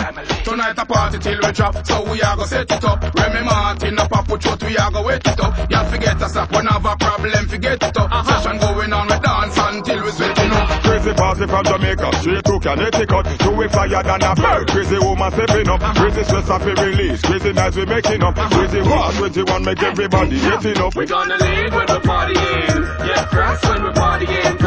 Tonight a party till we drop, so we are go set it up. Remy Martin up a put shot, we are go wet it up. Y'all forget us up, when have a problem, forget it up. Session going on, we dance until we sweating up. Crazy party from Jamaica, straight to Connecticut. Do we flyer than a bird, crazy woman stepping up. Crazy stress off we release, crazy nights we making up. Crazy war 21 make everybody getting up. We gonna leave when we're partying, yeah, crash when we're partying.